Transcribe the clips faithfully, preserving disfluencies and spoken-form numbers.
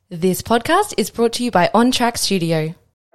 This podcast is brought to you by On Track Studio.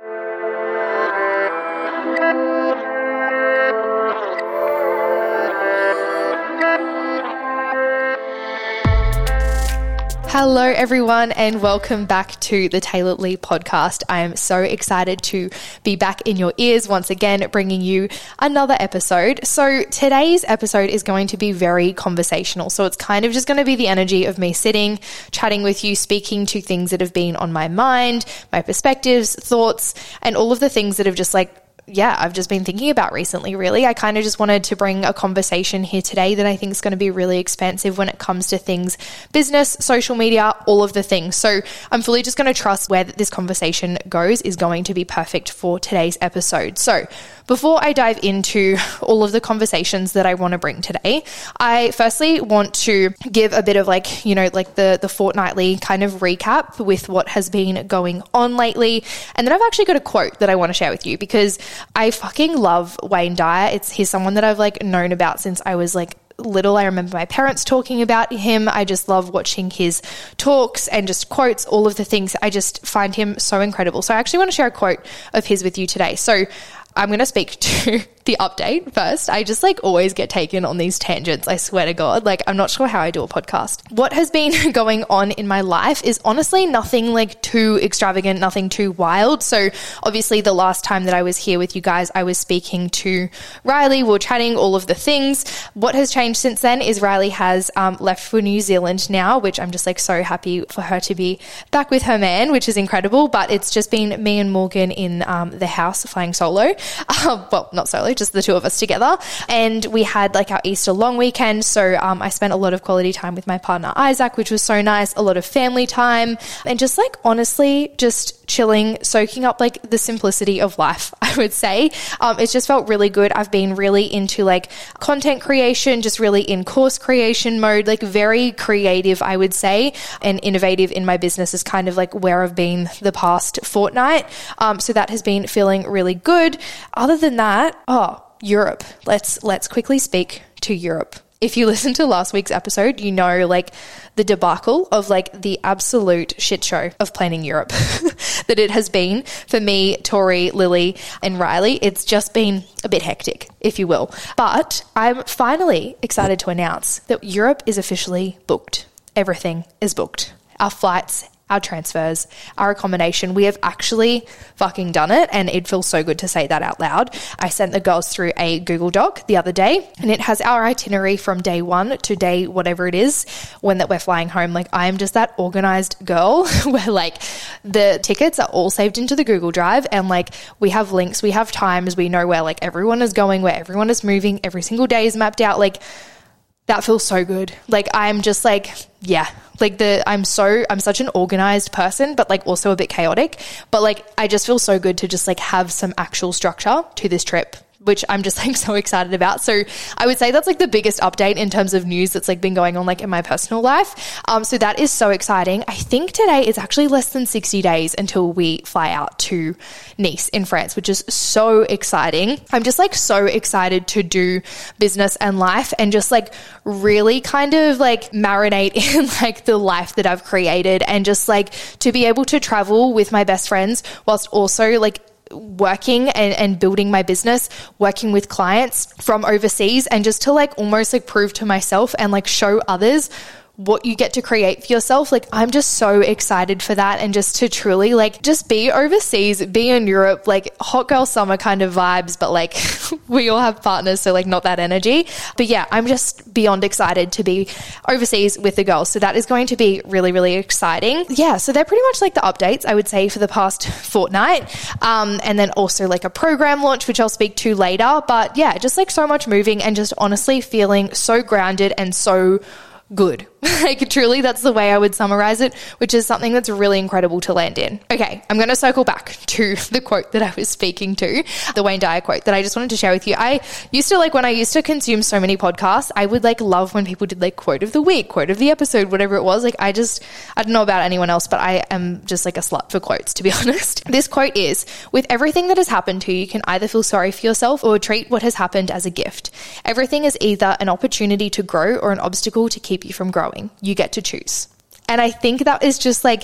Hello everyone and welcome back to the Taylor Lee podcast. I am so excited to be back in your ears once again, bringing you another episode. So today's episode is going to be very conversational. So it's kind of just going to be the energy of me sitting, chatting with you, speaking to things that have been on my mind, my perspectives, thoughts, and all of the things that have just like yeah, I've just been thinking about recently, really. I kind of just wanted to bring a conversation here today that I think is going to be really expansive when it comes to things, business, social media, all of the things. So I'm fully just going to trust where this conversation goes is going to be perfect for today's episode. So before I dive into all of the conversations that I want to bring today, I firstly want to give a bit of like, you know, like the, the fortnightly kind of recap with what has been going on lately. And then I've actually got a quote that I want to share with you because I fucking love Wayne Dyer. It's he's someone that I've like known about since I was like little. I remember my parents talking about him. I just love watching his talks and just quotes, all of the things. I just find him so incredible. So I actually want to share a quote of his with you today. So I'm going to speak to the update first. I just like always get taken on these tangents. I swear to God, like I'm not sure how I do a podcast. What has been going on in my life is honestly nothing like too extravagant, nothing too wild. So obviously the last time that I was here with you guys, I was speaking to Riley. We were chatting all of the things. What has changed since then is Riley has um, left for New Zealand now, which I'm just like so happy for her to be back with her man, which is incredible. But it's just been me and Morgan in um, the house flying solo. Uh, well, not solo, just the two of us together. And we had like our Easter long weekend. So um, I spent a lot of quality time with my partner, Isaac, which was so nice. A lot of family time and just like honestly, just chilling, soaking up like the simplicity of life, I would say. Um, it's just felt really good. I've been really into like content creation, just really in course creation mode, like very creative, I would say, and innovative in my business is kind of like where I've been the past fortnight. Um, so that has been feeling really good. Other than that, oh, Europe. Let's let's quickly speak to Europe. If you listen to last week's episode, you know like the debacle of like the absolute shit show of planning Europe that it has been for me, Tori, Lily, and Riley. It's just been a bit hectic, if you will. But I'm finally excited to announce that Europe is officially booked. Everything is booked. Our flights, our transfers, our accommodation. We have actually fucking done it, and it feels so good to say that out loud. I sent the girls through a Google Doc the other day, and it has our itinerary from day one to day whatever it is when that we're flying home. Like I am just that organized girl where like the tickets are all saved into the Google Drive, and like we have links, we have times, we know where like everyone is going, where everyone is moving, every single day is mapped out. Like that feels so good. Like I'm just like, yeah, like the, I'm so, I'm such an organized person, but like also a bit chaotic, but like, I just feel so good to just like have some actual structure to this trip, which I'm just like so excited about. So I would say that's like the biggest update in terms of news that's like been going on like in my personal life. Um, so that is so exciting. I think today is actually less than sixty days until we fly out to Nice in France, which is so exciting. I'm just like so excited to do business and life and just like really kind of like marinate in like the life that I've created and just like to be able to travel with my best friends whilst also like working and, and building my business, working with clients from overseas, and just to like almost like prove to myself and like show others what you get to create for yourself. Like I'm just so excited for that, and just to truly like just be overseas, be in Europe, like hot girl summer kind of vibes, but like we all have partners, so like not that energy. But yeah, I'm just beyond excited to be overseas with the girls. So that is going to be really, really exciting. Yeah, so they're pretty much like the updates I would say for the past fortnight. Um, and then also like a program launch, which I'll speak to later. But yeah, just like so much moving and just honestly feeling so grounded and so good. Like truly, that's the way I would summarize it, which is something that's really incredible to land in. Okay, I'm going to circle back to the quote that I was speaking to, the Wayne Dyer quote that I just wanted to share with you. I used to like when I used to consume so many podcasts, I would like love when people did like quote of the week, quote of the episode, whatever it was. Like I just, I don't know about anyone else, but I am just like a slut for quotes, to be honest. This quote is, with everything that has happened to you, you can either feel sorry for yourself or treat what has happened as a gift. Everything is either an opportunity to grow or an obstacle to keep you from growing. You get to choose. And I think that is just like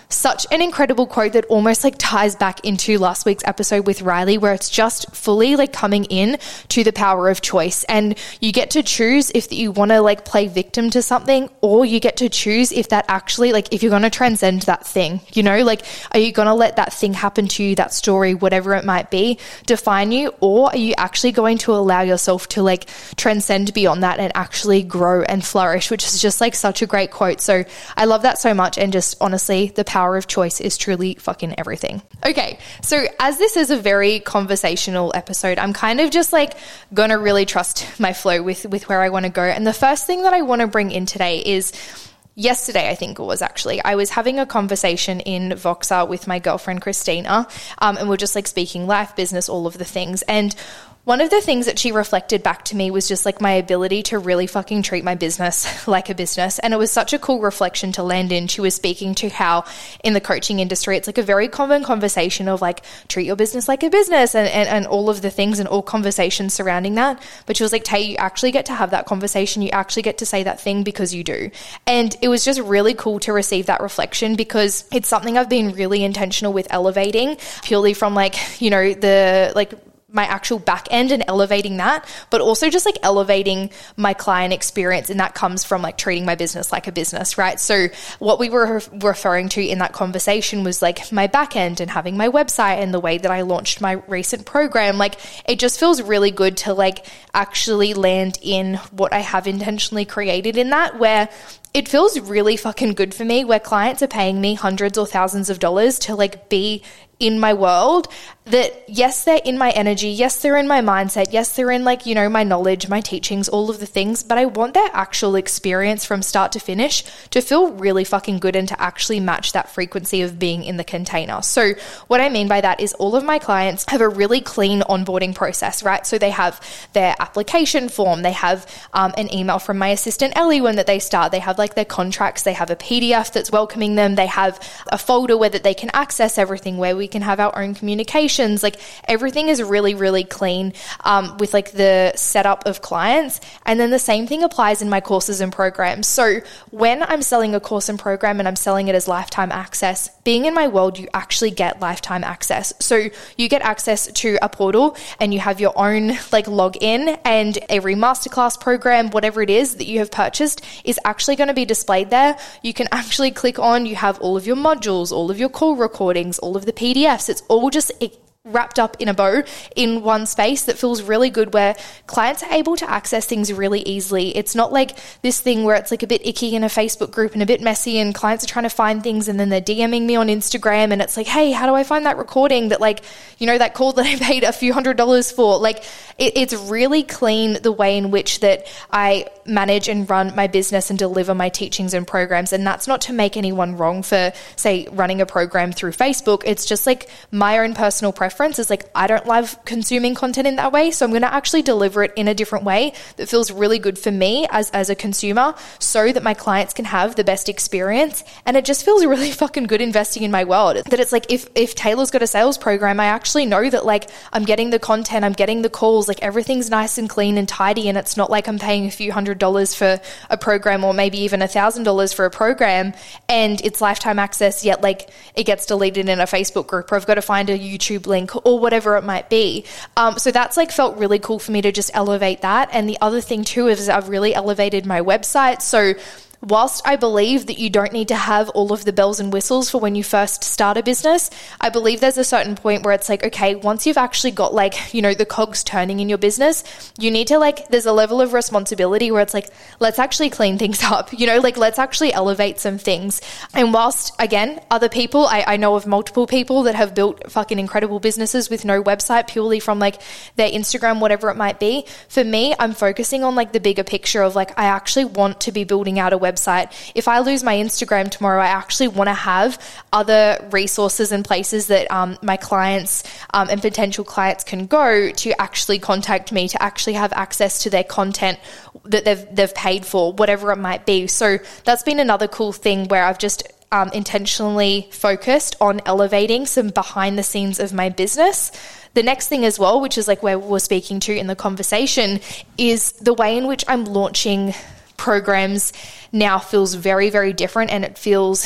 such an incredible quote that almost like ties back into last week's episode with Riley, where it's just fully like coming in to the power of choice. And you get to choose if you want to like play victim to something, or you get to choose if that actually, like, if you're going to transcend that thing, you know, like, are you going to let that thing happen to you, that story, whatever it might be, define you, or are you actually going to allow yourself to like transcend beyond that and actually grow and flourish, which is just like such a great quote. So I love that so much. And just honestly, the power of choice is truly fucking everything. Okay, so as this is a very conversational episode, I'm kind of just like gonna really trust my flow with with where I want to go. And the first thing that I want to bring in today is, yesterday, I think it was actually, I was having a conversation in Voxer with my girlfriend, Christina, um, and we're just like speaking life, business, all of the things. And one of the things that she reflected back to me was just like my ability to really fucking treat my business like a business. And it was such a cool reflection to land in. She was speaking to how in the coaching industry, it's like a very common conversation of like, treat your business like a business and, and, and all of the things and all conversations surrounding that. But she was like, Tay, you actually get to have that conversation. You actually get to say that thing because you do. And it was just really cool to receive that reflection, because it's something I've been really intentional with elevating, purely from like, you know, the like my actual back end and elevating that, but also just like elevating my client experience. And that comes from like treating my business like a business, right? So what we were referring to in that conversation was like my back end and having my website and the way that I launched my recent program. Like, it just feels really good to like actually land in what I have intentionally created in that, where it feels really fucking good for me, where clients are paying me hundreds or thousands of dollars to like be in my world, that yes, they're in my energy. Yes, they're in my mindset. Yes, they're in like, you know, my knowledge, my teachings, all of the things, but I want their actual experience from start to finish to feel really fucking good and to actually match that frequency of being in the container. So what I mean by that is all of my clients have a really clean onboarding process, right? So they have their application form, they have um, an email from my assistant Ellie when that they start, they have like their contracts, they have a P D F that's welcoming them, they have a folder where that they can access everything, where we can have our own communications. Like, everything is really, really clean um, with like the setup of clients. And then the same thing applies in my courses and programs. So when I'm selling a course and program and I'm selling it as lifetime access, being in my world, you actually get lifetime access. So you get access to a portal and you have your own like login, and every masterclass program, whatever it is that you have purchased, is actually going to be displayed there. You can actually click on, you have all of your modules, all of your call recordings, all of the P D Fs. It's all just it, wrapped up in a bow in one space that feels really good, where clients are able to access things really easily. It's not like this thing where it's like a bit icky in a Facebook group and a bit messy, and clients are trying to find things and then they're DMing me on Instagram and it's like, hey, how do I find that recording that, like, you know, that call that I paid a few hundred dollars for? Like, it, it's really clean the way in which that I manage and run my business and deliver my teachings and programs. And that's not to make anyone wrong for, say, running a program through Facebook. It's just like my own personal preference is like, I don't love consuming content in that way. So I'm going to actually deliver it in a different way that feels really good for me as, as a consumer, so that my clients can have the best experience. And it just feels really fucking good investing in my world. That it's like, if, if Taylor's got a sales program, I actually know that like I'm getting the content, I'm getting the calls, like everything's nice and clean and tidy. And it's not like I'm paying a few hundred dollars for a program, or maybe even a thousand dollars for a program, and it's lifetime access, yet like it gets deleted in a Facebook group, or I've got to find a YouTube link or whatever it might be. Um, so that's like felt really cool for me to just elevate that. And the other thing too is I've really elevated my website. So whilst I believe that you don't need to have all of the bells and whistles for when you first start a business, I believe there's a certain point where it's like, okay, once you've actually got like, you know, the cogs turning in your business, you need to like, there's a level of responsibility where it's like, let's actually clean things up, you know, like let's actually elevate some things. And whilst, again, other people, I, I know of multiple people that have built fucking incredible businesses with no website, purely from like their Instagram, whatever it might be. For me, I'm focusing on like the bigger picture of like, I actually want to be building out a website. Website. If I lose my Instagram tomorrow, I actually want to have other resources and places that um, my clients um, and potential clients can go to actually contact me, to actually have access to their content that they've they've paid for, whatever it might be. So that's been another cool thing where I've just um, intentionally focused on elevating some behind the scenes of my business. The next thing as well, which is like where we're speaking to in the conversation, is the way in which I'm launching programs now feels very, very different, and it feels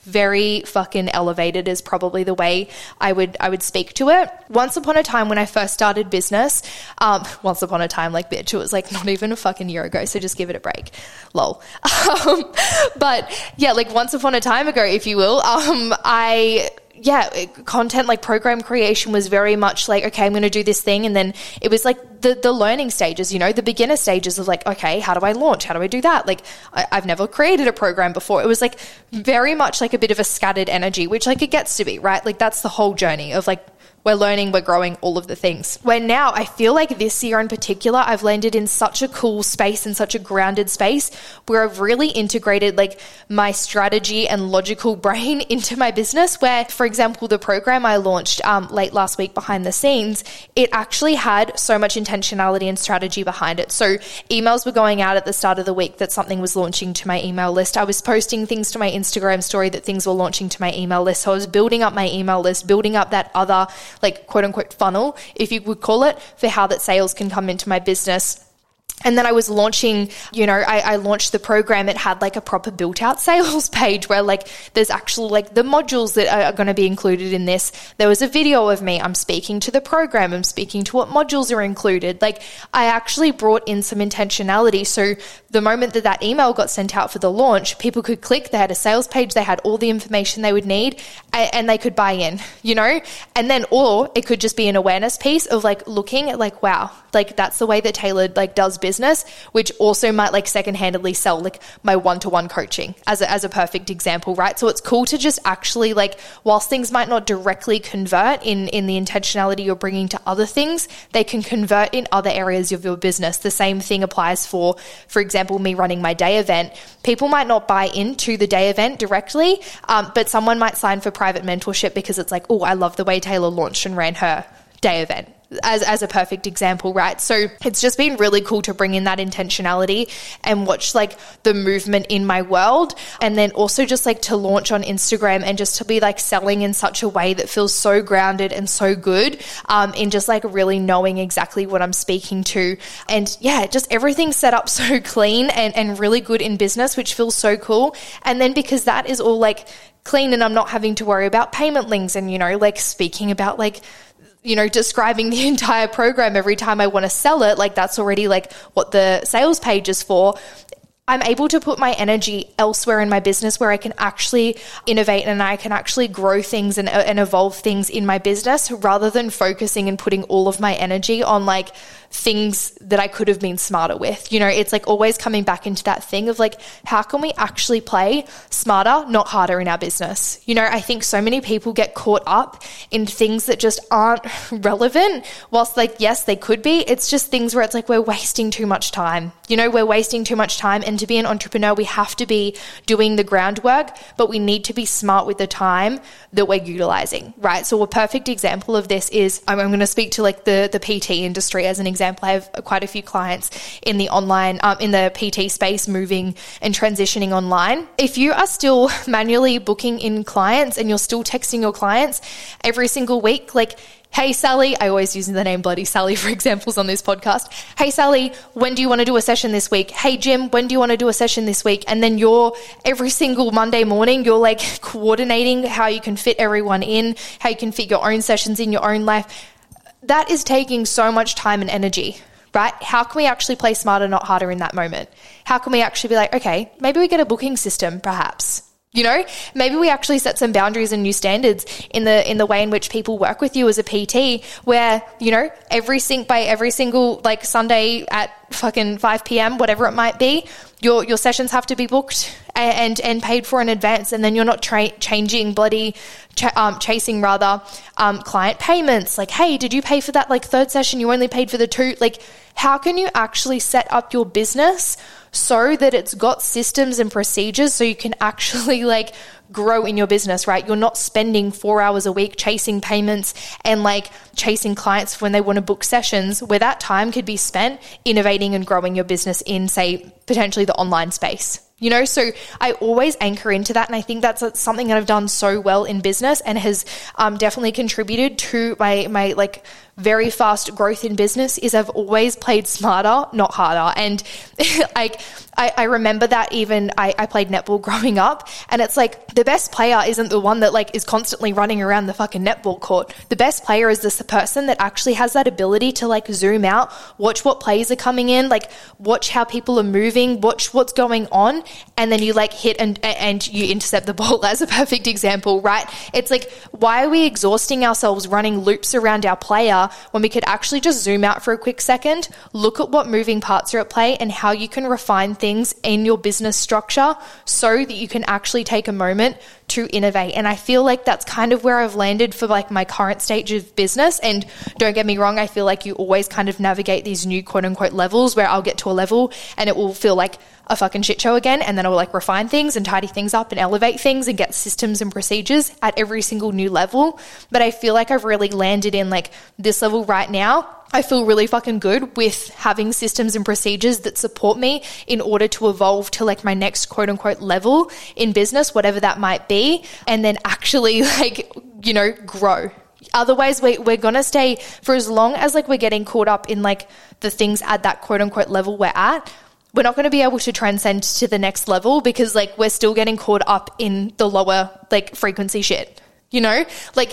very fucking elevated is probably the way I would I would speak to it. Once upon a time when I first started business, um, once upon a time, like bitch, it was like not even a fucking year ago, so just give it a break. Lol. Um, but yeah, like once upon a time ago, if you will, um, I... yeah, content like program creation was very much like, okay, I'm going to do this thing. And then it was like the, the learning stages, you know, the beginner stages of like, okay, how do I launch? How do I do that? Like I, I've never created a program before. It was like very much like a bit of a scattered energy, which like it gets to be, right? Like that's the whole journey of like, we're learning, we're growing, all of the things. Where now I feel like this year in particular, I've landed in such a cool space and such a grounded space where I've really integrated like my strategy and logical brain into my business where, for example, the program I launched um, late last week behind the scenes, it actually had so much intentionality and strategy behind it. So emails were going out at the start of the week that something was launching to my email list. I was posting things to my Instagram story that things were launching to my email list. So I was building up my email list, building up that other like quote unquote funnel, if you would call it, for how that sales can come into my business. And then I was launching, you know, I, I launched the program. It had like a proper built out sales page where like there's actually like the modules that are, are going to be included in this. There was a video of me. I'm speaking to the program. I'm speaking to what modules are included. Like I actually brought in some intentionality. So the moment that that email got sent out for the launch, people could click, they had a sales page, they had all the information they would need and, and they could buy in, you know, and then, or it could just be an awareness piece of like looking at like, wow, like that's the way that Taylored like does business. business, which also might like secondhandedly sell like my one-to-one coaching as a, as a perfect example, right? So it's cool to just actually like, whilst things might not directly convert in, in the intentionality you're bringing to other things, they can convert in other areas of your business. The same thing applies for, for example, me running my day event. People might not buy into the day event directly, um, but someone might sign for private mentorship because it's like, oh, I love the way Taylor launched and ran her day event. As, as a perfect example, right? So it's just been really cool to bring in that intentionality and watch like the movement in my world. And then also just like to launch on Instagram and just to be like selling in such a way that feels so grounded and so good um, in just like really knowing exactly what I'm speaking to. And yeah, just everything's set up so clean and, and really good in business, which feels so cool. And then because that is all like clean and I'm not having to worry about payment links and, you know, like speaking about like, you know, describing the entire program every time I want to sell it, like that's already like what the sales page is for. I'm able to put my energy elsewhere in my business where I can actually innovate and I can actually grow things and, and evolve things in my business rather than focusing and putting all of my energy on like things that I could have been smarter with. You know, it's like always coming back into that thing of like, how can we actually play smarter, not harder in our business? You know, I think so many people get caught up in things that just aren't relevant. Whilst like, yes, they could be. It's just things where it's like, we're wasting too much time. You know, we're wasting too much time. And to be an entrepreneur, we have to be doing the groundwork, but we need to be smart with the time that we're utilizing, right? So a perfect example of this is, I'm, I'm going to speak to like the, the P T industry as an example. Example, I have quite a few clients in the online, um, in the P T space, moving and transitioning online. If you are still manually booking in clients and you're still texting your clients every single week, like, hey, Sally, I always use the name Bloody Sally for examples on this podcast. Hey, Sally, when do you want to do a session this week? Hey, Jim, when do you want to do a session this week? And then you're every single Monday morning, you're like coordinating how you can fit everyone in, how you can fit your own sessions in your own life. That is taking so much time and energy, right? How can we actually play smarter, not harder in that moment? How can we actually be like, okay, maybe we get a booking system perhaps, you know, maybe we actually set some boundaries and new standards in the in the way in which people work with you as a P T where, you know, every sync by every single like Sunday at fucking five p.m., whatever it might be, your your sessions have to be booked and and paid for in advance, and then you're not tra- changing bloody ch- um, chasing rather um, client payments. Like, hey, did you pay for that like third session? You only paid for the two. Like, how can you actually set up your business so that it's got systems and procedures so you can actually like grow in your business, right? You're not spending four hours a week chasing payments and like chasing clients when they want to book sessions, where that time could be spent innovating and growing your business in, say, potentially the online space. You know, so I always anchor into that. And I think that's something that I've done so well in business and has um, definitely contributed to my, my like very fast growth in business is I've always played smarter, not harder. And like, I, I remember that even I, I played netball growing up, and it's like the best player isn't the one that like is constantly running around the fucking netball court. The best player is this the person that actually has that ability to like zoom out, watch what plays are coming in, like watch how people are moving, watch what's going on, and then you like hit and and you intercept the ball as a perfect example, right? It's like, why are we exhausting ourselves running loops around our player when we could actually just zoom out for a quick second, look at what moving parts are at play and how you can refine things in your business structure so that you can actually take a moment to innovate. And I feel like that's kind of where I've landed for like my current stage of business. And don't get me wrong, I feel like you always kind of navigate these new quote unquote levels where I'll get to a level and it will feel like a fucking shit show again, and then I'll like refine things and tidy things up and elevate things and get systems and procedures at every single new level. But I feel like I've really landed in like this level right now. I feel really fucking good with having systems and procedures that support me in order to evolve to like my next quote unquote level in business, whatever that might be, and then actually like, you know, grow. Otherwise, we, we're going to stay for as long as like we're getting caught up in like the things at that quote unquote level we're at. We're not going to be able to transcend to the next level because like we're still getting caught up in the lower like frequency shit, you know, like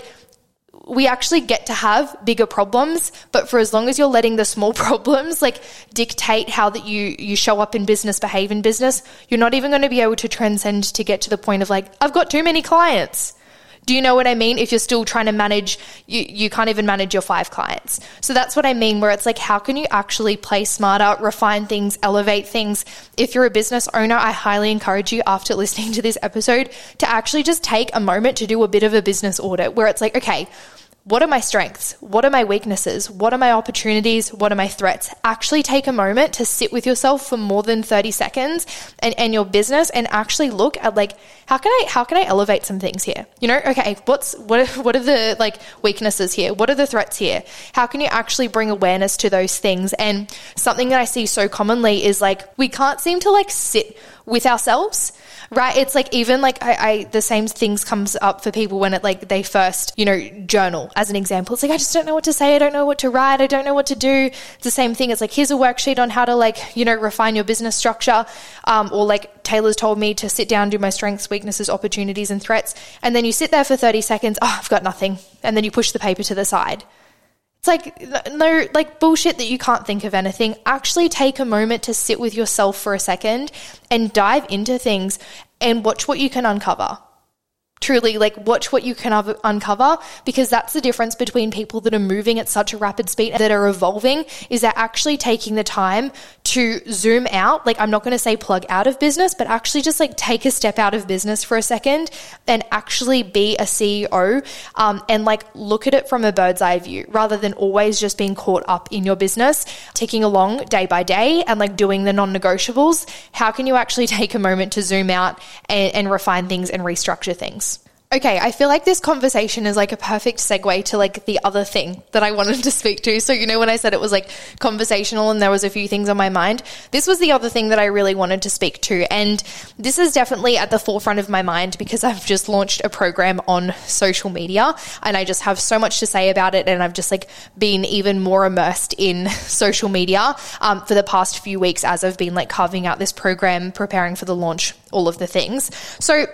we actually get to have bigger problems, but for as long as you're letting the small problems like dictate how that you, you show up in business, behave in business, you're not even going to be able to transcend to get to the point of like, I've got too many clients. Do you know what I mean? If you're still trying to manage, you, you can't even manage your five clients. So that's what I mean, where it's like, how can you actually play smarter, refine things, elevate things? If you're a business owner, I highly encourage you after listening to this episode to actually just take a moment to do a bit of a business audit where it's like, okay, what are my strengths? What are my weaknesses? What are my opportunities? What are my threats? Actually take a moment to sit with yourself for more than thirty seconds and, and your business and actually look at like, how can I, how can I elevate some things here? You know, okay, what's, what, what are the like weaknesses here? What are the threats here? How can you actually bring awareness to those things? And something that I see so commonly is like, we can't seem to like sit with ourselves, right? It's like, even like I, I, the same things comes up for people when it like they first, you know, journal as an example. It's like, I just don't know what to say. I don't know what to write. I don't know what to do. It's the same thing. It's like, here's a worksheet on how to like, you know, refine your business structure. Um, or like Taylor's told me to sit down, do my strengths, weaknesses, opportunities, and threats. And then you sit there for thirty seconds. Oh, I've got nothing. And then you push the paper to the side. It's like, no, like bullshit that you can't think of anything. Actually take a moment to sit with yourself for a second and dive into things and watch what you can uncover. Truly, like watch what you can uncover, because that's the difference between people that are moving at such a rapid speed that are evolving, is they're actually taking the time to zoom out. Like, I'm not going to say plug out of business, but actually just like take a step out of business for a second and actually be a C E O um, and like look at it from a bird's eye view rather than always just being caught up in your business, ticking along day by day and like doing the non-negotiables. How can you actually take a moment to zoom out and, and refine things and restructure things? Okay, I feel like this conversation is like a perfect segue to like the other thing that I wanted to speak to. So, you know, when I said it was like conversational and there was a few things on my mind, this was the other thing that I really wanted to speak to. And this is definitely at the forefront of my mind because I've just launched a program on social media and I just have so much to say about it. And I've just like been even more immersed in social media um, for the past few weeks as I've been like carving out this program, preparing for the launch, all of the things. So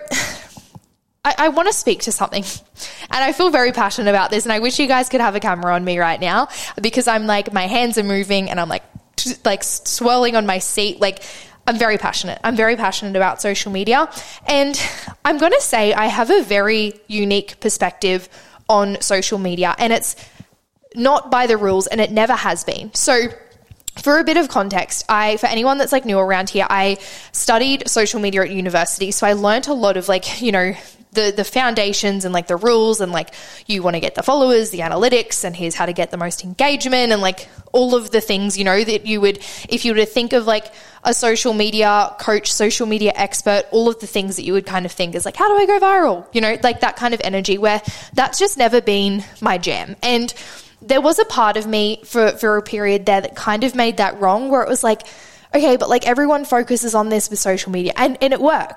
I, I want to speak to something and I feel very passionate about this, and I wish you guys could have a camera on me right now because I'm like, my hands are moving and I'm like, t- like swirling on my seat. Like, I'm very passionate. I'm very passionate about social media, and I'm going to say I have a very unique perspective on social media, and it's not by the rules and it never has been. So for a bit of context, I, for anyone that's like new around here, I studied social media at university. So I learned a lot of like, you know, the, the foundations and like the rules, and like you want to get the followers, the analytics, and here's how to get the most engagement, and like all of the things, you know, that you would, if you were to think of like a social media coach, social media expert, all of the things that you would kind of think is like, how do I go viral? You know, like that kind of energy, where that's just never been my jam. And there was a part of me for, for a period there that kind of made that wrong, where it was like, okay, but like everyone focuses on this with social media and, and it works,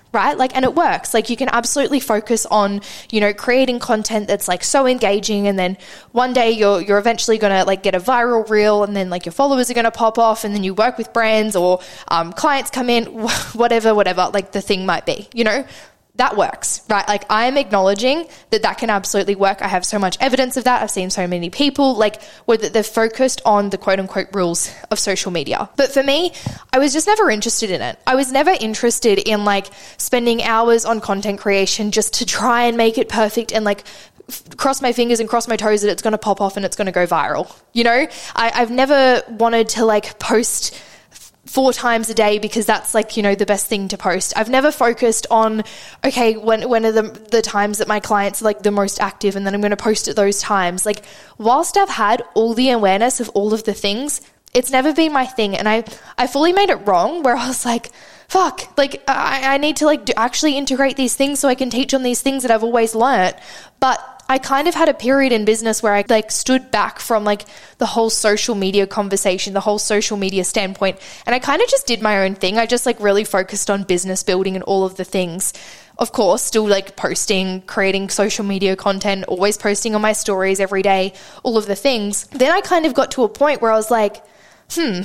right? Like, and it works. Like, you can absolutely focus on, you know, creating content that's like so engaging, and then one day you're you're eventually going to like get a viral reel, and then like your followers are going to pop off, and then you work with brands or um, clients come in, whatever, whatever, like the thing might be, you know, that works, right? Like, I'm acknowledging that that can absolutely work. I have so much evidence of that. I've seen so many people like where they're focused on the quote unquote rules of social media. But for me, I was just never interested in it. I was never interested in like spending hours on content creation just to try and make it perfect and like cross my fingers and cross my toes that it's going to pop off and it's going to go viral. You know, I, I've never wanted to like post four times a day because that's like, you know, the best thing to post. I've never focused on, okay, when when are the, the times that my clients are like the most active, and then I'm going to post at those times. Like, whilst I've had all the awareness of all of the things, it's never been my thing. And I, I fully made it wrong where I was like, fuck, like I, I need to like do, actually integrate these things so I can teach on these things that I've always learnt. But I kind of had a period in business where I like stood back from like the whole social media conversation, the whole social media standpoint. And I kind of just did my own thing. I just like really focused on business building and all of the things. Of course, still like posting, creating social media content, always posting on my stories every day, all of the things. Then I kind of got to a point where I was like, hmm,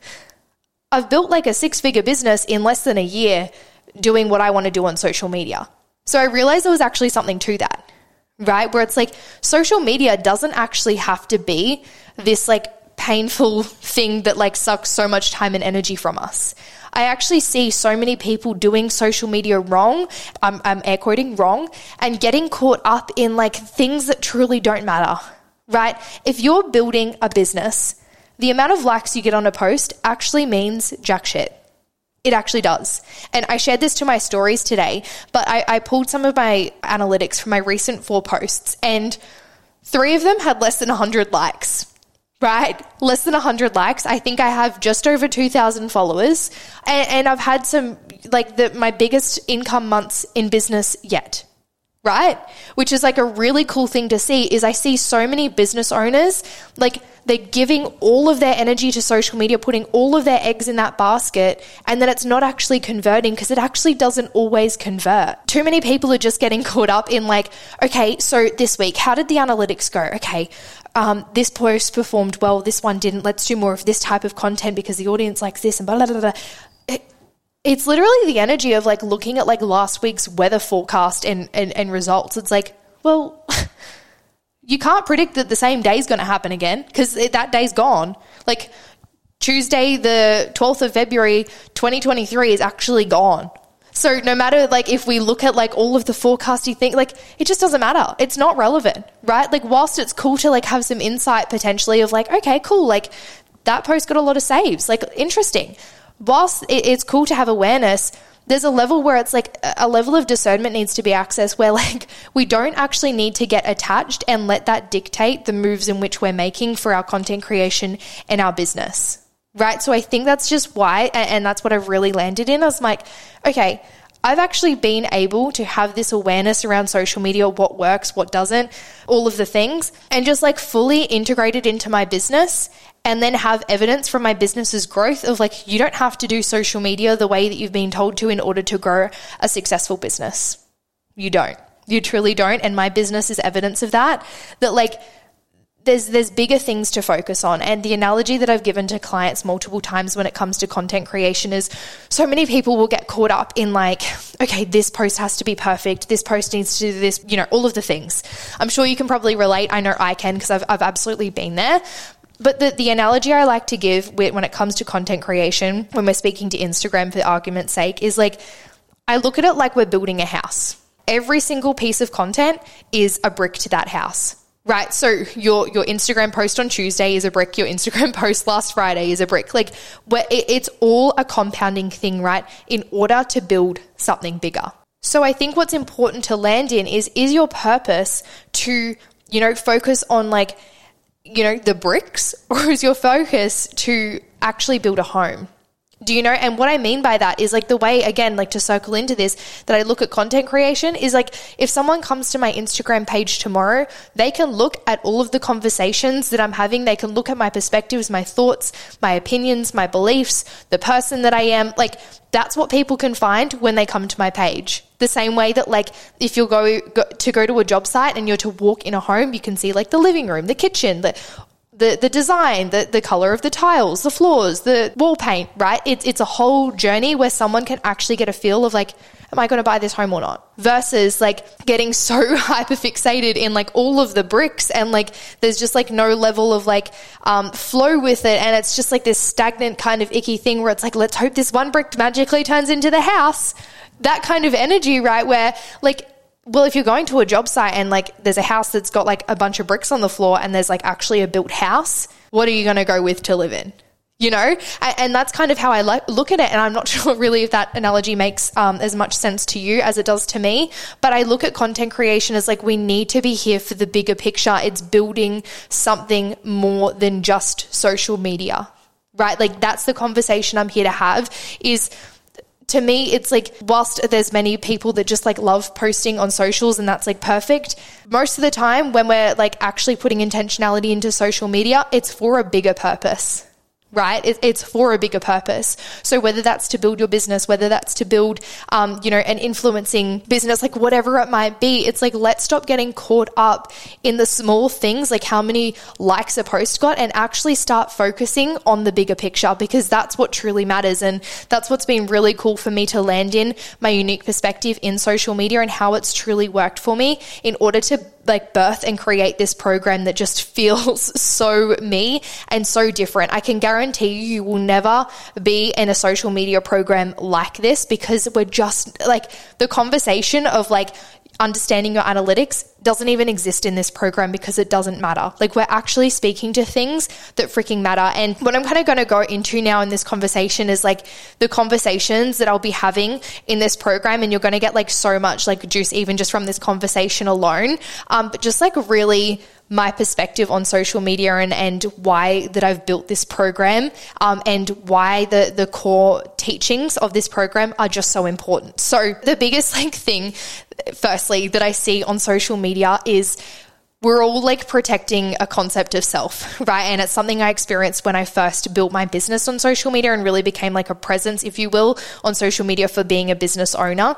I've built like a six-figure business in less than a year doing what I want to do on social media. So I realized there was actually something to that. Right? Where it's like social media doesn't actually have to be this like painful thing that like sucks so much time and energy from us. I actually see so many people doing social media wrong, I'm, I'm air quoting wrong, and getting caught up in like things that truly don't matter, right? If you're building a business, the amount of likes you get on a post actually means jack shit. It actually does. And I shared this to my stories today, but I, I pulled some of my analytics from my recent four posts, and three of them had less than one hundred likes, right? Less than one hundred likes. I think I have just over two thousand followers, and, and I've had some, like the, my biggest income months in business yet, right? Which is like a really cool thing to see is I see so many business owners, like they're giving all of their energy to social media, putting all of their eggs in that basket, and then it's not actually converting because it actually doesn't always convert. Too many people are just getting caught up in like, okay, so this week, how did the analytics go? Okay, um, this post performed well, this one didn't. Let's do more of this type of content because the audience likes this and blah, blah, blah, blah. It, it's literally the energy of like looking at like last week's weather forecast and, and, and results. It's like, well... you can't predict that the same day is going to happen again because that day's gone. Like Tuesday, the twelfth of February, twenty twenty-three is actually gone. So no matter like if we look at like all of the forecasting things, like it just doesn't matter. It's not relevant, right? Like whilst it's cool to like have some insight potentially of like, okay, cool. Like that post got a lot of saves, like interesting. Whilst it, it's cool to have awareness, there's a level where it's like a level of discernment needs to be accessed where like we don't actually need to get attached and let that dictate the moves in which we're making for our content creation and our business, right? So I think that's just why, and that's what I've really landed in. I was like, okay, I've actually been able to have this awareness around social media, what works, what doesn't, all of the things, and just like fully integrate it into my business, and then have evidence from my business's growth of like, you don't have to do social media the way that you've been told to in order to grow a successful business. You don't. You truly don't. And my business is evidence of that, that like there's there's bigger things to focus on. And the analogy that I've given to clients multiple times when it comes to content creation is so many people will get caught up in like, okay, this post has to be perfect. This post needs to do this, you know, all of the things. I'm sure you can probably relate. I know I can because I've, I've absolutely been there. But the, the analogy I like to give when it comes to content creation, when we're speaking to Instagram for argument's sake, is like, I look at it like we're building a house. Every single piece of content is a brick to that house, right? So your your Instagram post on Tuesday is a brick. Your Instagram post last Friday is a brick. Like where it, it's all a compounding thing, right? In order to build something bigger. So I think what's important to land in is, is your purpose to, you know, focus on like, you know, the bricks, or is your focus to actually build a home? Do you know? And what I mean by that is like the way, again, like to circle into this, that I look at content creation is like if someone comes to my Instagram page tomorrow, they can look at all of the conversations that I'm having. They can look at my perspectives, my thoughts, my opinions, my beliefs, the person that I am. Like that's what people can find when they come to my page. The same way that like if you'll go, go to go to a job site and you're to walk in a home, you can see like the living room, the kitchen, the The the design, the, the color of the tiles, the floors, the wall paint, right? It's it's a whole journey where someone can actually get a feel of like, am I going to buy this home or not? Versus like getting so hyper fixated in like all of the bricks and like there's just like no level of like um, flow with it. And it's just like this stagnant kind of icky thing where it's like, let's hope this one brick magically turns into the house. That kind of energy, right? Where like, well, if you're going to a job site and like there's a house that's got like a bunch of bricks on the floor and there's like actually a built house, what are you going to go with to live in? You know, and, and that's kind of how I like look at it. And I'm not sure really if that analogy makes um, as much sense to you as it does to me. But I look at content creation as like we need to be here for the bigger picture. It's building something more than just social media, right? Like that's the conversation I'm here to have is to me, it's like whilst there's many people that just like love posting on socials and that's like perfect, most of the time when we're like actually putting intentionality into social media, it's for a bigger purpose. Right? It, it's for a bigger purpose. So whether that's to build your business, whether that's to build, um, you know, an influencing business, like whatever it might be, it's like, let's stop getting caught up in the small things, like how many likes a post got, and actually start focusing on the bigger picture, because that's what truly matters. And that's what's been really cool for me to land in my unique perspective in social media and how it's truly worked for me in order to like birth and create this program that just feels so me and so different. I can guarantee you, you will never be in a social media program like this, because we're just like the conversation of like understanding your analytics doesn't even exist in this program because it doesn't matter. Like we're actually speaking to things that freaking matter. And what I'm kind of going to go into now in this conversation is like the conversations that I'll be having in this program. And you're going to get like so much like juice even just from this conversation alone. Um, but just like really my perspective on social media and, and why that I've built this program um, and why the, the core teachings of this program are just so important. So the biggest like thing, firstly, that I see on social media is we're all like protecting a concept of self, right? And it's something I experienced when I first built my business on social media and really became like a presence, if you will, on social media for being a business owner.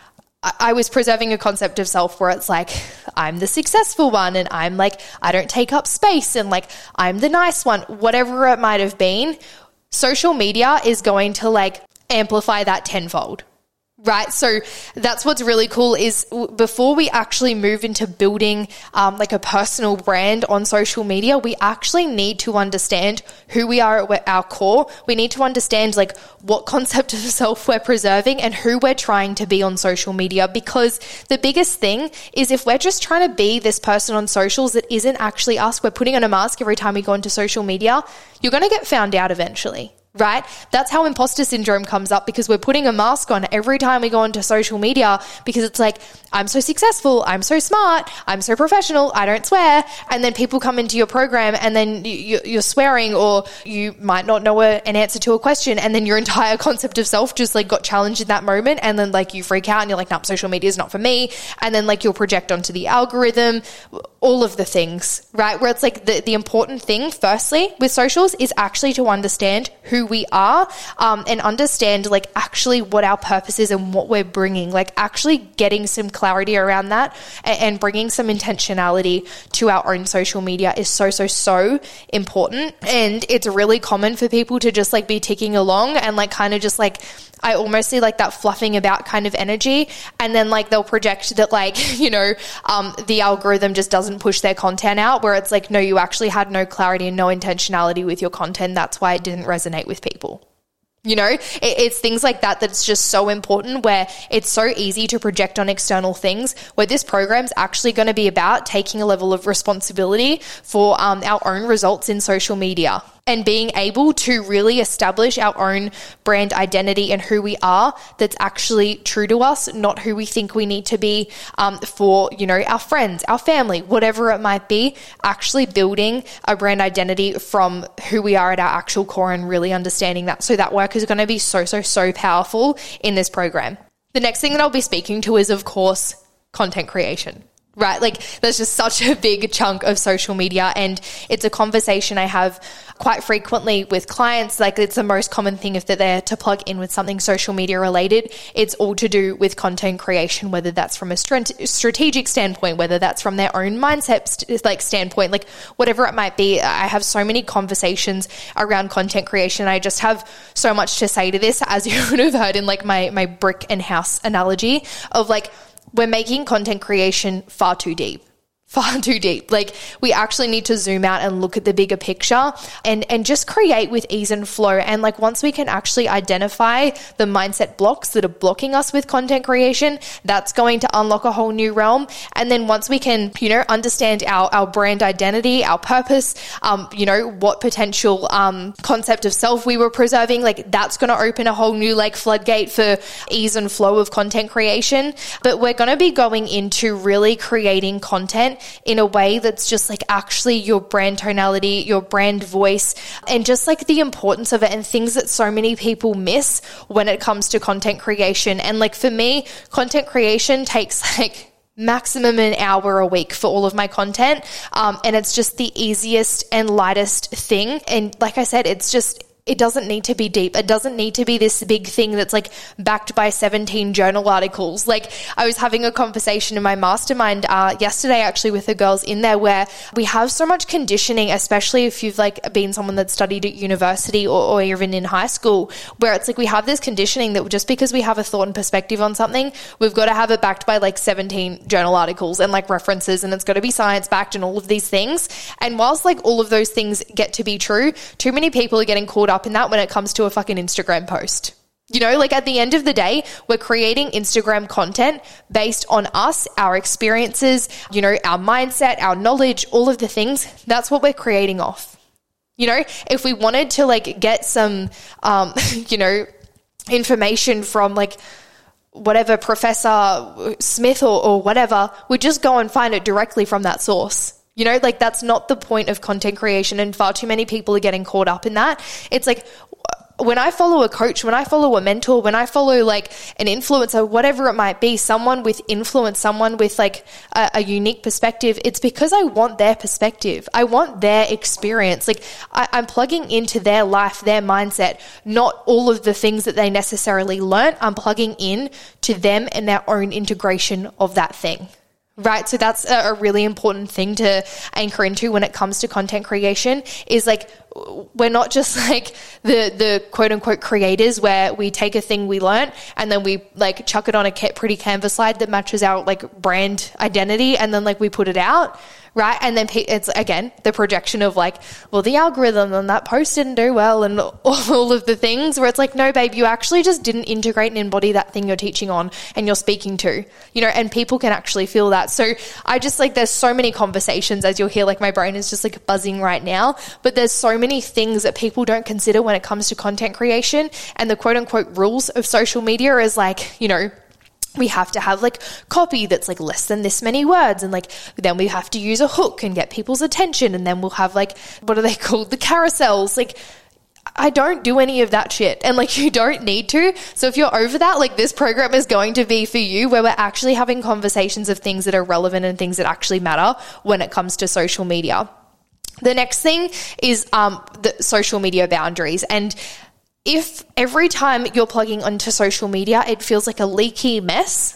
I was preserving a concept of self where it's like, I'm the successful one and I'm like, I don't take up space and like, I'm the nice one, whatever it might have been. Social media is going to like amplify that tenfold. Right. So that's what's really cool is before we actually move into building um, like a personal brand on social media, we actually need to understand who we are at our core. We need to understand like what concept of self we're preserving and who we're trying to be on social media, because the biggest thing is if we're just trying to be this person on socials that isn't actually us, we're putting on a mask every time we go into social media, you're going to get found out eventually. Right? That's how imposter syndrome comes up, because we're putting a mask on every time we go onto social media, because it's like, I'm so successful, I'm so smart, I'm so professional, I don't swear. And then people come into your program and then you, you're swearing, or you might not know a, an answer to a question. And then your entire concept of self just like got challenged in that moment. And then like you freak out and you're like, no, nope, social media is not for me. And then like you'll project onto the algorithm, all of the things, right? Where it's like the, the important thing, firstly, with socials is actually to understand who we are um, and understand like actually what our purpose is and what we're bringing, like actually getting some clarity around that and, and bringing some intentionality to our own social media is so, so, so important. And it's really common for people to just like be ticking along and like kind of just like, I almost see like that fluffing about kind of energy, and then like they'll project that like, you know, um, the algorithm just doesn't push their content out, where it's like, no, you actually had no clarity and no intentionality with your content. That's why it didn't resonate with people. You know, it, it's things like that that's just so important, where it's so easy to project on external things, where this program's actually going to be about taking a level of responsibility for um, our own results in social media. and being able to really establish our own brand identity and who we are that's actually true to us, not who we think we need to be um, for, you know, our friends, our family, whatever it might be, actually building a brand identity from who we are at our actual core and really understanding that. So that work is going to be so, so, so powerful in this program. The next thing that I'll be speaking to is, of course, content creation. Right? Like there's just such a big chunk of social media, and it's a conversation I have quite frequently with clients. Like it's the most common thing if they're there to plug in with something social media related. It's all to do with content creation, whether that's from a strategic standpoint, whether that's from their own mindset like standpoint, like whatever it might be. I have so many conversations around content creation. I just have so much to say to this, as you would have heard in like my, my brick and house analogy of like, we're making content creation far too deep. Far too deep. Like we actually need to zoom out and look at the bigger picture and, and just create with ease and flow. And like once we can actually identify the mindset blocks that are blocking us with content creation, that's going to unlock a whole new realm. And then once we can, you know, understand our, our brand identity, our purpose, um, you know, what potential um, concept of self we were preserving, like that's going to open a whole new like floodgate for ease and flow of content creation. But we're going to be going into really creating content in a way that's just like actually your brand tonality, your brand voice, and just like the importance of it and things that so many people miss when it comes to content creation. And like for me, content creation takes like maximum an hour a week for all of my content. Um, and it's just the easiest and lightest thing. And like I said, it's just, it doesn't need to be deep. It doesn't need to be this big thing that's like backed by seventeen journal articles. Like I was having a conversation in my mastermind uh, yesterday actually with the girls in there where we have so much conditioning, especially if you've like been someone that studied at university or, or even in high school, where it's like we have this conditioning that just because we have a thought and perspective on something, we've got to have it backed by like seventeen journal articles and like references, and it's got to be science backed and all of these things. And whilst like all of those things get to be true, too many people are getting caught up in that when it comes to a fucking Instagram post. You know, like at the end of the day, we're creating Instagram content based on us, our experiences, you know, our mindset, our knowledge, all of the things. That's what we're creating off. You know, if we wanted to like get some, um, you know, information from like whatever Professor Smith or, or whatever, we'd just go and find it directly from that source. You know, like that's not the point of content creation, and far too many people are getting caught up in that. It's like when I follow a coach, when I follow a mentor, when I follow like an influencer, whatever it might be, someone with influence, someone with like a, a unique perspective, it's because I want their perspective. I want their experience. Like I, I'm plugging into their life, their mindset, not all of the things that they necessarily learnt. I'm plugging in to them and their own integration of that thing. Right. So that's a really important thing to anchor into when it comes to content creation is like, we're not just like the, the quote unquote creators where we take a thing we learned and then we like chuck it on a pretty canvas slide that matches our like brand identity. And then like we put it out. Right. And then it's again, the projection of like, well, the algorithm and that post didn't do well and all of the things where it's like, no, babe, you actually just didn't integrate and embody that thing you're teaching on and you're speaking to, you know, and people can actually feel that. So I just like, there's so many conversations as you'll hear, like my brain is just like buzzing right now, but there's so many things that people don't consider when it comes to content creation, and the quote unquote rules of social media is like, you know, we have to have like copy that's like less than this many words, and like then we have to use a hook and get people's attention, and then we'll have like, what are they called, the carousels. Like I don't do any of that shit, and like you don't need to. So if you're over that, like this program is going to be for you, where we're actually having conversations of things that are relevant and things that actually matter when it comes to social media. The next thing is um the social media boundaries. And if every time you're plugging onto social media, it feels like a leaky mess,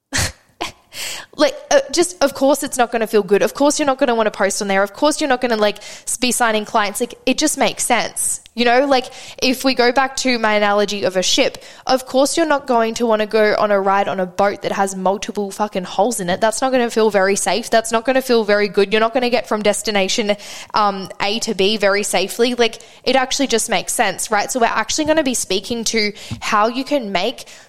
like uh, just, of course, it's not going to feel good. Of course, you're not going to want to post on there. Of course, you're not going to like be signing clients. Like it just makes sense. You know, like if we go back to my analogy of a ship, of course, you're not going to want to go on a ride on a boat that has multiple fucking holes in it. That's not going to feel very safe. That's not going to feel very good. You're not going to get from destination um, A to B very safely. Like it actually just makes sense, right? So we're actually going to be speaking to how you can make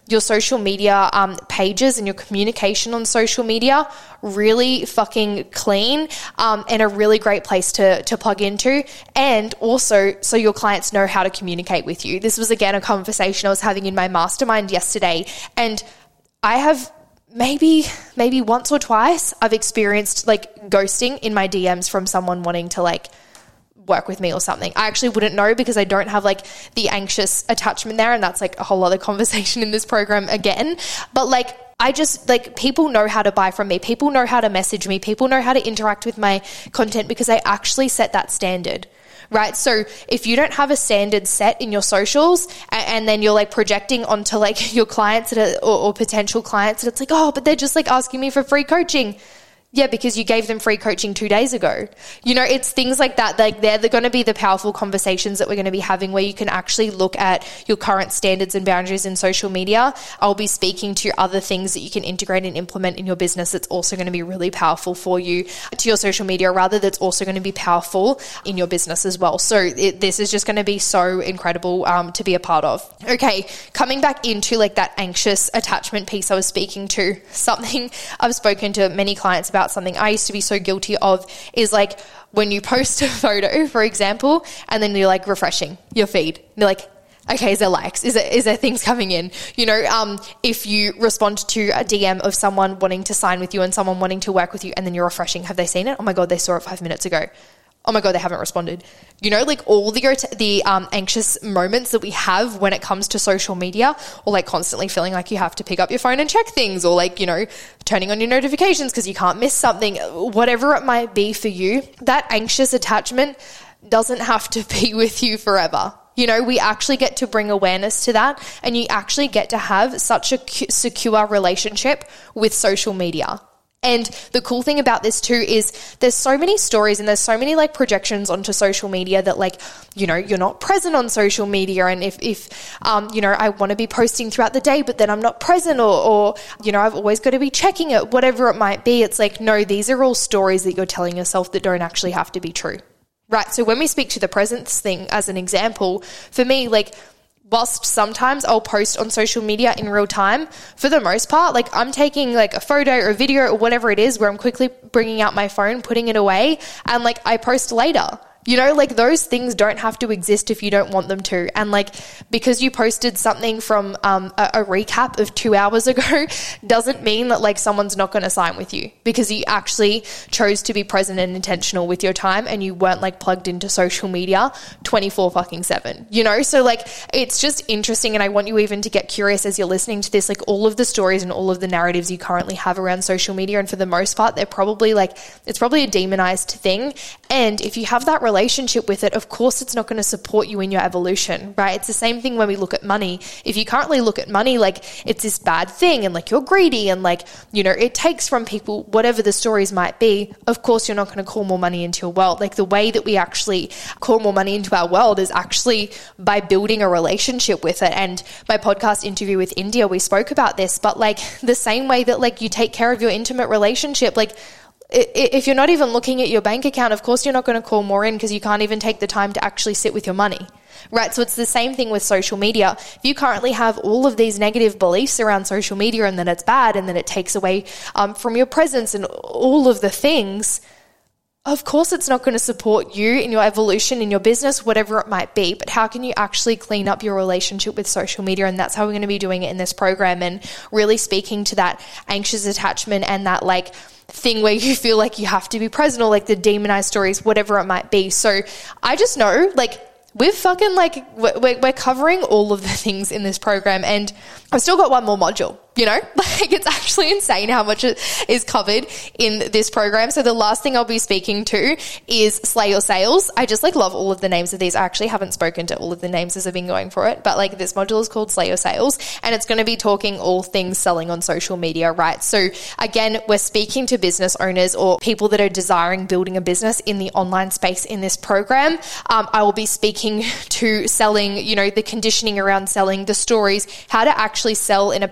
your social media um, pages and your communication on social media really fucking clean um, and a really great place to, to plug into. And also so your clients know how to communicate with you. This was, again, a conversation I was having in my mastermind yesterday. And I have maybe, maybe once or twice I've experienced like ghosting in my D Ms from someone wanting to like work with me or something. I actually wouldn't know because I don't have like the anxious attachment there, and that's like a whole other conversation in this program again. But like I just like people know how to buy from me. People know how to message me. People know how to interact with my content because I actually set that standard. Right. So if you don't have a standard set in your socials and, and then you're like projecting onto like your clients that are, or, or potential clients, and it's like, oh, but they're just like asking me for free coaching. Yeah, because you gave them free coaching two days ago. You know, it's things like that. Like they're, they're going to be the powerful conversations that we're going to be having where you can actually look at your current standards and boundaries in social media. I'll be speaking to other things that you can integrate and implement in your business that's also going to be really powerful for you, to your social media rather, that's also going to be powerful in your business as well. So it, this is just going to be so incredible um, to be a part of. Okay, coming back into like that anxious attachment piece I was speaking to, something I've spoken to many clients about, something I used to be so guilty of is like when you post a photo, for example, and then you're like refreshing your feed. You're like, okay, is there likes? Is there, is there things coming in? You know, um, if you respond to a D M of someone wanting to sign with you and someone wanting to work with you and then you're refreshing, have they seen it? Oh my God, they saw it five minutes ago. Oh my God, they haven't responded. You know, like all the the um, anxious moments that we have when it comes to social media, or like constantly feeling like you have to pick up your phone and check things, or like, you know, turning on your notifications because you can't miss something, whatever it might be for you, that anxious attachment doesn't have to be with you forever. You know, we actually get to bring awareness to that, and you actually get to have such a secure relationship with social media. And the cool thing about this too is there's so many stories and there's so many like projections onto social media that like, you know, you're not present on social media. And if, if um, you know, I want to be posting throughout the day, but then I'm not present, or, or, you know, I've always got to be checking it, whatever it might be. It's like, no, these are all stories that you're telling yourself that don't actually have to be true. Right. So when we speak to the presence thing as an example, for me, like, whilst sometimes I'll post on social media in real time, for the most part, like I'm taking like a photo or a video or whatever it is where I'm quickly bringing out my phone, putting it away, and like I post later. You know, like those things don't have to exist if you don't want them to. And like, because you posted something from um, a, a recap of two hours ago doesn't mean that like someone's not going to sign with you, because you actually chose to be present and intentional with your time, and you weren't like plugged into social media twenty-four fucking seven, you know? So like, it's just interesting. And I want you even to get curious as you're listening to this, like all of the stories and all of the narratives you currently have around social media. And for the most part, they're probably like, it's probably a demonized thing. And if you have that relationship relationship with it, of course it's not going to support you in your evolution, right? It's the same thing when we look at money. If you currently look at money like it's this bad thing and like you're greedy and like, you know, it takes from people, whatever the stories might be, of course you're not going to call more money into your world. Like the way that we actually call more money into our world is actually by building a relationship with it. And my podcast interview with India, we spoke about this, but like the same way that like you take care of your intimate relationship, like if you're not even looking at your bank account, of course you're not going to call more in because you can't even take the time to actually sit with your money, right? So it's the same thing with social media. If you currently have all of these negative beliefs around social media and that it's bad and that it takes away um, from your presence and all of the things, of course it's not going to support you in your evolution, in your business, whatever it might be. But how can you actually clean up your relationship with social media? And that's how we're going to be doing it in this program, and really speaking to that anxious attachment and that like thing where you feel like you have to be present, or like the demonized stories, whatever it might be. So I just know like we've fucking like, we're, we're covering all of the things in this program, and I've still got one more module, you know, like it's actually insane how much is covered in this program. So the last thing I'll be speaking to is Slay Your Sales. I just like love all of the names of these. I actually haven't spoken to all of the names as I've been going for it, but like this module is called Slay Your Sales, and it's going to be talking all things selling on social media, right? So again, we're speaking to business owners or people that are desiring building a business in the online space in this program. Um, I will be speaking to selling, you know, the conditioning around selling, the stories, how to actually sell in a powerful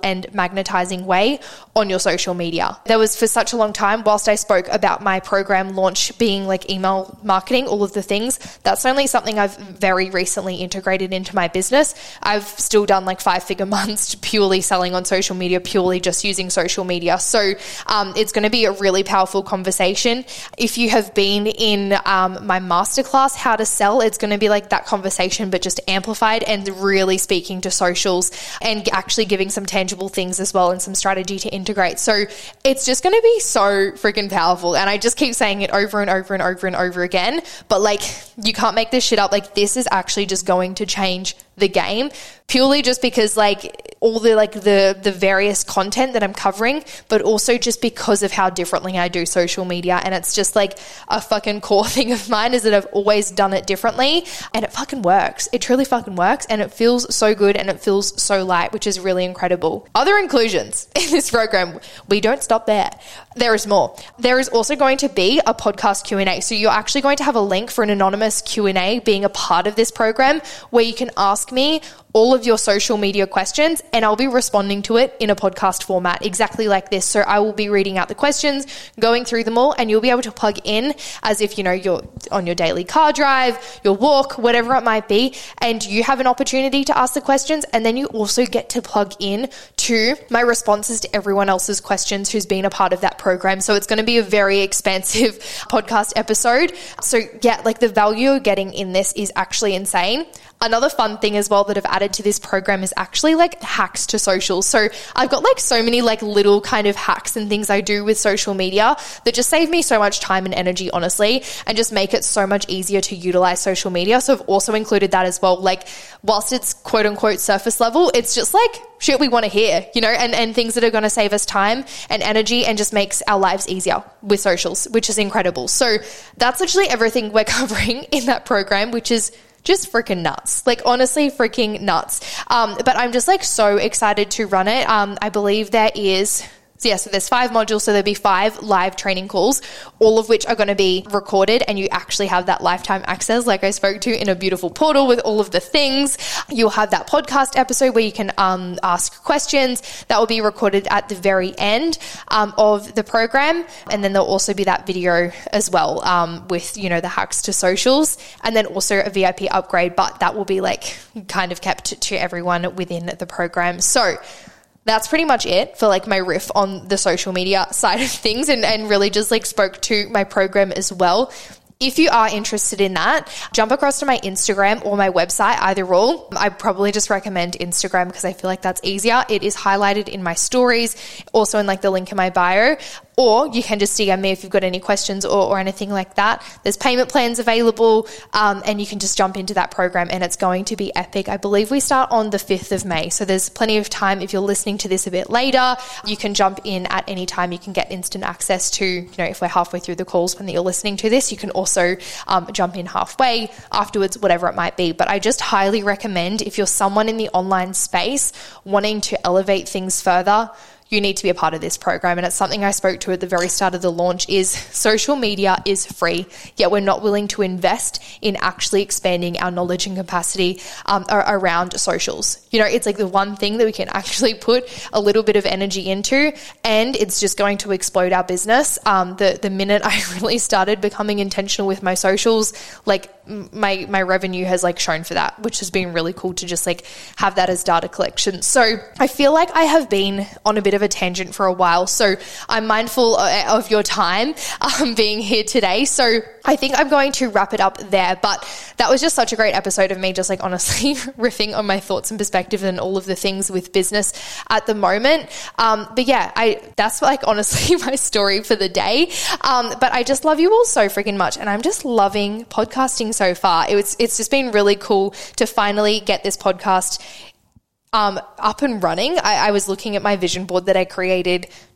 and magnetizing way on your social media. There was for such a long time, whilst I spoke about my program launch being like email marketing, all of the things, that's only something I've very recently integrated into my business. I've still done like five figure months purely selling on social media, purely just using social media. So um, it's going to be a really powerful conversation. If you have been in um, my masterclass, How to Sell, it's going to be like that conversation, but just amplified and really speaking to socials and actually giving some tangible things as well and some strategy to integrate. So it's just going to be so freaking powerful. And I just keep saying it over and over and over and over again, but like you can't make this shit up. Like this is actually just going to change the game, purely just because like all the like the the various content that I'm covering, but also just because of how differently I do social media. And it's just like a fucking core thing of mine is that I've always done it differently, and it fucking works. It truly fucking works, and it feels so good and it feels so light, which is really incredible. Other inclusions in this program, we don't stop there. There is more. There is also going to be a podcast Q and A. So you're actually going to have a link for an anonymous Q and A being a part of this program where you can ask me all of your social media questions and I'll be responding to it in a podcast format exactly like this. So I will be reading out the questions, going through them all, and you'll be able to plug in as if, you know, you're on your daily car drive, your walk, whatever it might be, and you have an opportunity to ask the questions. And then you also get to plug in to my responses to everyone else's questions who's been a part of that program. So it's going to be a very expansive podcast episode. So yeah, like the value you're getting in this is actually insane. Another fun thing as well that I've added to this program is actually like hacks to social. So I've got like so many like little kind of hacks and things I do with social media that just save me so much time and energy, honestly, and just make it so much easier to utilize social media. So I've also included that as well. Like whilst it's quote unquote surface level, it's just like shit we want to hear, you know, and, and things that are going to save us time and energy and just makes our lives easier with socials, which is incredible. So that's literally everything we're covering in that program, which is just freaking nuts. Like honestly, freaking nuts. Um, but I'm just like so excited to run it. Um, I believe there is... So yeah, so there's five modules, so there'll be five live training calls, all of which are going to be recorded, and you actually have that lifetime access, like I spoke to, in a beautiful portal with all of the things. You'll have that podcast episode where you can um, ask questions. That will be recorded at the very end um, of the program, and then there'll also be that video as well um, with, you know, the hacks to socials, and then also a V I P upgrade, but that will be like kind of kept to everyone within the program. So that's pretty much it for like my riff on the social media side of things, and, and really just like spoke to my program as well. If you are interested in that, jump across to my Instagram or my website, either or. I probably just recommend Instagram because I feel like that's easier. It is highlighted in my stories, also in like the link in my bio. Or you can just D M me if you've got any questions or, or anything like that. There's payment plans available, um, and you can just jump into that program, and it's going to be epic. I believe we start on the fifth of May. So there's plenty of time. If you're listening to this a bit later, you can jump in at any time. You can get instant access to, you know, if we're halfway through the calls when you're listening to this, you can also um, jump in halfway, afterwards, whatever it might be. But I just highly recommend, if you're someone in the online space wanting to elevate things further, you need to be a part of this program. And it's something I spoke to at the very start of the launch is social media is free, yet we're not willing to invest in actually expanding our knowledge and capacity um, around socials. You know, it's like the one thing that we can actually put a little bit of energy into, and it's just going to explode our business. Um, the, the minute I really started becoming intentional with my socials, like my, my revenue has like shown for that, which has been really cool to just like have that as data collection. So I feel like I have been on a bit of a tangent for a while, so I'm mindful of your time um, being here today. So I think I'm going to wrap it up there, but that was just such a great episode of me just like honestly riffing on my thoughts and perspective and all of the things with business at the moment. Um, but yeah, I that's like honestly my story for the day. Um, but I just love you all so freaking much, and I'm just loving podcasting so far. It was, it's just been really cool to finally get this podcast Um, up and running. I, I was looking at my vision board that I created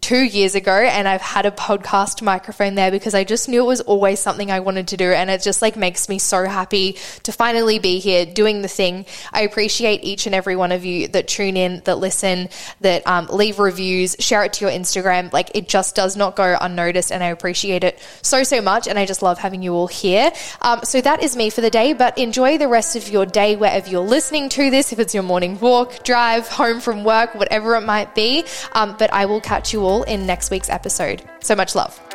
two years ago, and I've had a podcast microphone there because I just knew it was always something I wanted to do, and it just like makes me so happy to finally be here doing the thing. I appreciate each and every one of you that tune in, that listen, that um, leave reviews, share it to your Instagram. Like, it just does not go unnoticed, and I appreciate it so, so much, and I just love having you all here. Um, so that is me for the day, but enjoy the rest of your day wherever you're listening to this, if it's your morning walk, drive, home from work, whatever it might be. Um, but I will catch you all in next week's episode. So much love.